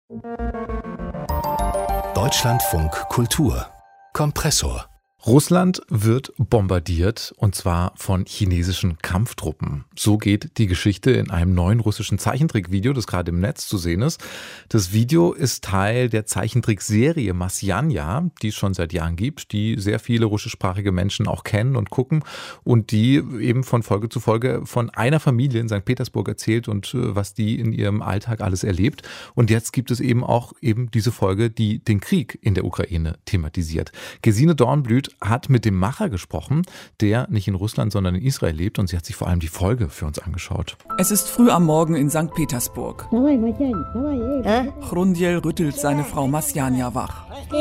Deutschlandfunk Kultur Kompressor. Russland wird bombardiert, und zwar von chinesischen Kampftruppen. So geht die Geschichte in einem neuen russischen Zeichentrickvideo, das gerade im Netz zu sehen ist. Das Video ist Teil der Zeichentrickserie Masjanja, die es schon seit Jahren gibt, die sehr viele russischsprachige Menschen auch kennen und gucken und die eben von Folge zu Folge von einer Familie in St. Petersburg erzählt und was die in ihrem Alltag alles erlebt. Und jetzt gibt es eben auch diese Folge, die den Krieg in der Ukraine thematisiert. Gesine Dornblüt hat mit dem Macher gesprochen, der nicht in Russland, sondern in Israel lebt, und sie hat sich vor allem die Folge für uns angeschaut. Es ist früh am Morgen in St. Petersburg. Chrundjel rüttelt seine Frau Masjanja wach.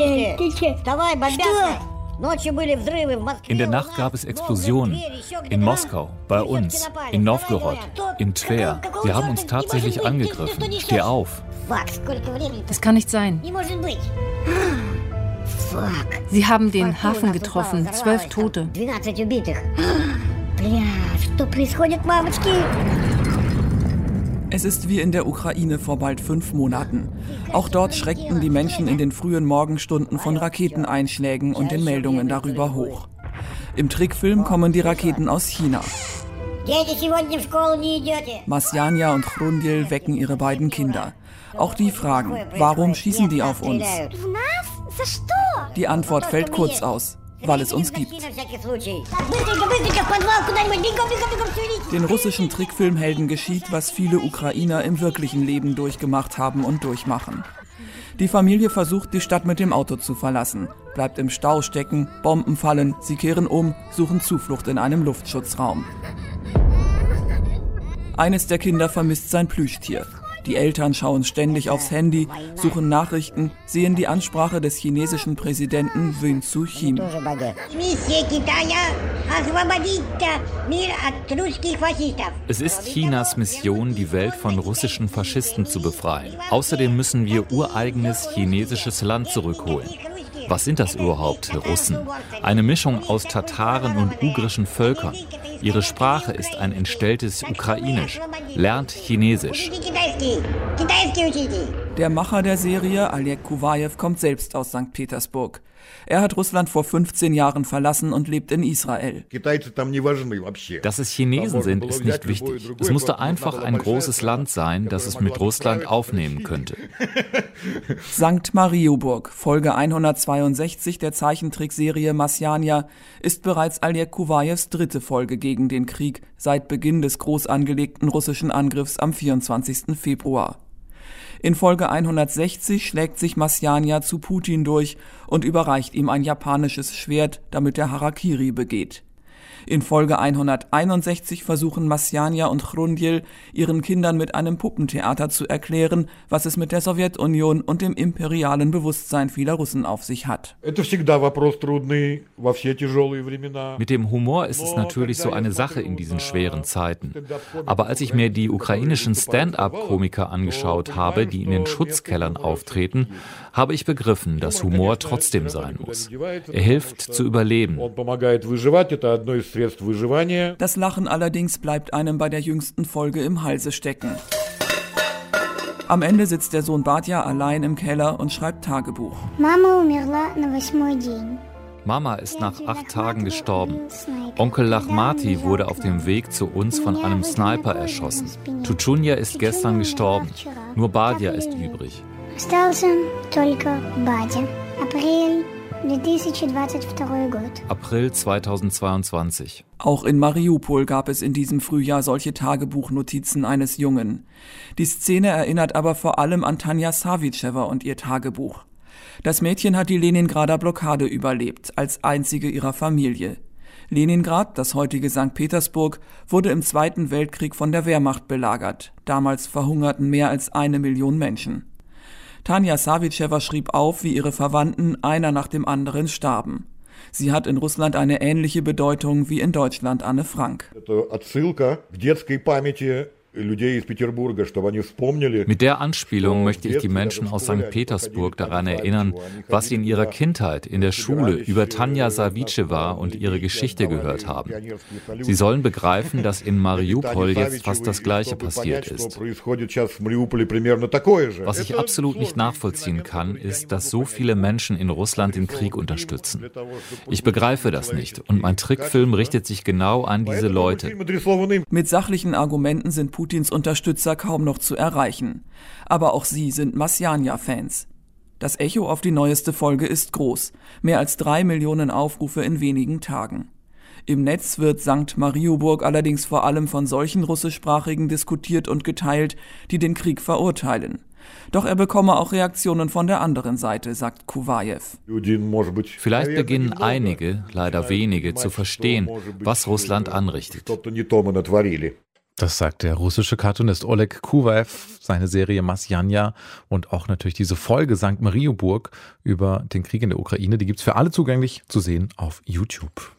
In der Nacht gab es Explosionen. In Moskau, bei uns, in Novgorod, in Twer. Sie haben uns tatsächlich angegriffen. Steh auf. Das kann nicht sein. Sie haben den Hafen getroffen, 12 Tote. Es ist wie in der Ukraine vor bald 5 Monaten. Auch dort schreckten die Menschen in den frühen Morgenstunden von Raketeneinschlägen und den Meldungen darüber hoch. Im Trickfilm kommen die Raketen aus China. Masjanja und Chrundjel wecken ihre beiden Kinder. Auch die fragen, warum schießen die auf uns? Die Antwort fällt kurz aus, weil es uns gibt. Den russischen Trickfilmhelden geschieht, was viele Ukrainer im wirklichen Leben durchgemacht haben und durchmachen. Die Familie versucht, die Stadt mit dem Auto zu verlassen, bleibt im Stau stecken, Bomben fallen, sie kehren um, suchen Zuflucht in einem Luftschutzraum. Eines der Kinder vermisst sein Plüschtier. Die Eltern schauen ständig aufs Handy, suchen Nachrichten, sehen die Ansprache des chinesischen Präsidenten Win Tsu-Chim. Es ist Chinas Mission, die Welt von russischen Faschisten zu befreien. Außerdem müssen wir ureigenes chinesisches Land zurückholen. Was sind das überhaupt, Russen? Eine Mischung aus Tataren und ugrischen Völkern. Ihre Sprache ist ein entstelltes Ukrainisch. Lernt Chinesisch. Der Macher der Serie, Oleg Kuwajew, kommt selbst aus St. Petersburg. Er hat Russland vor 15 Jahren verlassen und lebt in Israel. Dass es Chinesen sind, ist nicht wichtig. Es musste einfach ein großes Land sein, das es mit Russland aufnehmen könnte. St. Mariuburg, Folge 162 der Zeichentrickserie Masjanja, ist bereits Oleg Kuwajews 3. Folge gegen den Krieg seit Beginn des groß angelegten russischen Angriffs am 24. Februar. In Folge 160 schlägt sich Masjanja zu Putin durch und überreicht ihm ein japanisches Schwert, damit er Harakiri begeht. In Folge 161 versuchen Masjanja und Chrundjel ihren Kindern mit einem Puppentheater zu erklären, was es mit der Sowjetunion und dem imperialen Bewusstsein vieler Russen auf sich hat. Mit dem Humor ist es natürlich so eine Sache in diesen schweren Zeiten. Aber als ich mir die ukrainischen Stand-up-Komiker angeschaut habe, die in den Schutzkellern auftreten, habe ich begriffen, dass Humor trotzdem sein muss. Er hilft zu überleben. Das Lachen allerdings bleibt einem bei der jüngsten Folge im Halse stecken. Am Ende sitzt der Sohn Badja allein im Keller und schreibt Tagebuch. Mama ist nach 8 Tagen gestorben. Onkel Lachmati wurde auf dem Weg zu uns von einem Sniper erschossen. Tuchunja ist gestern gestorben. Nur Badja ist übrig. April 2022. Auch in Mariupol gab es in diesem Frühjahr solche Tagebuchnotizen eines Jungen. Die Szene erinnert aber vor allem an Tanja Savitschewa und ihr Tagebuch. Das Mädchen hat die Leningrader Blockade überlebt, als einzige ihrer Familie. Leningrad, das heutige St. Petersburg, wurde im Zweiten Weltkrieg von der Wehrmacht belagert. Damals verhungerten mehr als 1 Million Menschen. Tanja Savitschewa schrieb auf, wie ihre Verwandten einer nach dem anderen starben. Sie hat in Russland eine ähnliche Bedeutung wie in Deutschland Anne Frank. Mit der Anspielung möchte ich die Menschen aus St. Petersburg daran erinnern, was sie in ihrer Kindheit in der Schule über Tanja Savicewa und ihre Geschichte gehört haben. Sie sollen begreifen, dass in Mariupol jetzt fast das Gleiche passiert ist. Was ich absolut nicht nachvollziehen kann, ist, dass so viele Menschen in Russland den Krieg unterstützen. Ich begreife das nicht und mein Trickfilm richtet sich genau an diese Leute. Mit sachlichen Argumenten sind Putins Unterstützer kaum noch zu erreichen. Aber auch sie sind Masjanja-Fans. Das Echo auf die neueste Folge ist groß. Mehr als 3 Millionen Aufrufe in wenigen Tagen. Im Netz wird St. Mariupol allerdings vor allem von solchen Russischsprachigen diskutiert und geteilt, die den Krieg verurteilen. Doch er bekomme auch Reaktionen von der anderen Seite, sagt Kuvajew. Vielleicht beginnen einige, leider wenige, zu verstehen, was Russland anrichtet. Das sagt der russische Cartoonist Oleg Kuvajew, seine Serie Masjanja und auch natürlich diese Folge St. Mariupol über den Krieg in der Ukraine. Die gibt's für alle zugänglich zu sehen auf YouTube.